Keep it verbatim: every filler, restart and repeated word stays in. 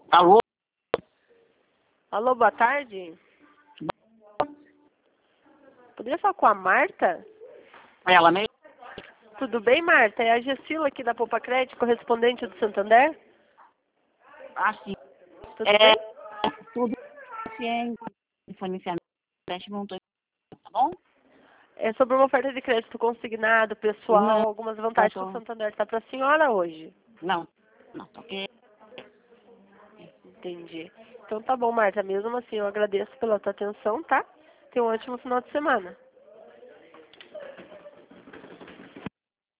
Alô? Alô, boa tarde. Poderia falar com a Marta? Ela mesmo? Tudo bem, Marta? É a Gessila aqui da Poupa Crédito, correspondente do Santander. Ah, sim. Tudo É, bem? tudo ciente. Financiamento, empréstimo, tá bom? É sobre uma oferta de crédito consignado, pessoal, Não, algumas não vantagens que o tô. Santander está para a senhora hoje. Não, não, porque Entendi. Então tá bom, Marta. Mesmo assim, eu agradeço pela tua atenção, tá? Tenha um ótimo final de semana.